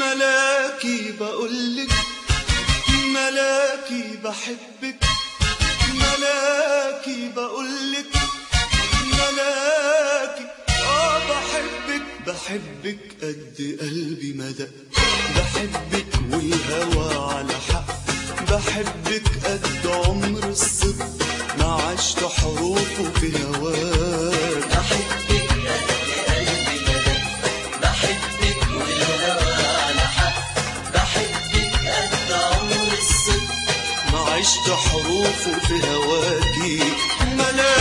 ملاكي بقولك ملاكي بحبك، ملاكي بقولك ملاكي بحبك، بحبك قد قلبي ما دق، بحبك والهوى على حق، بحبك قد عمر الصدق ما عشت حروفه في هواك، بحبك قد قلبي ما دق، بحبك والهوى على حق، بحبك قد عمر الصدق ما عشت حروفه في هواكي. ملاكي